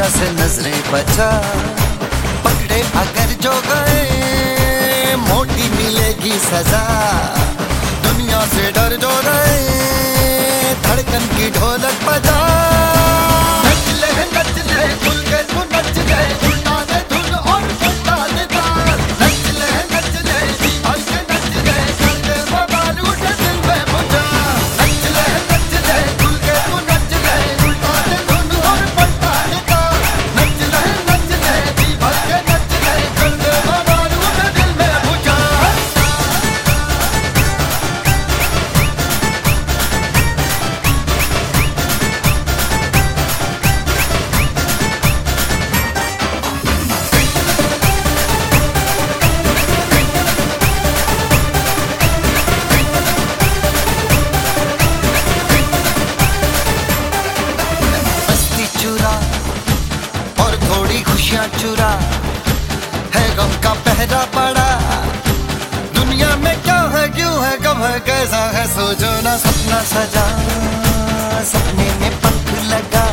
से नजरें बचा, पकड़े अगर जो गए मोटी मिलेगी सजा। दुनिया से डर जो गए धड़कन की ढोलक बजा। नच ले खुल के तू नच ले, उल्टा दे धुन और पलटा दे ताल। नच ले जी भर के नच ले, कर दे बवाल उठे दिल में मुझा। नच ले खुल के तू नच ले, उल्टा दे धुन और पलटा दे ताल। नच ले जी भर के नच ले, कर दे बवाल उठे दिल में मुझा। और थोड़ी खुशियां चुरा है गम का पहरा पड़ा। दुनिया में क्या है क्यों है कब है कैसा है सोचो ना। सपना सजा सपने में पंख लगा,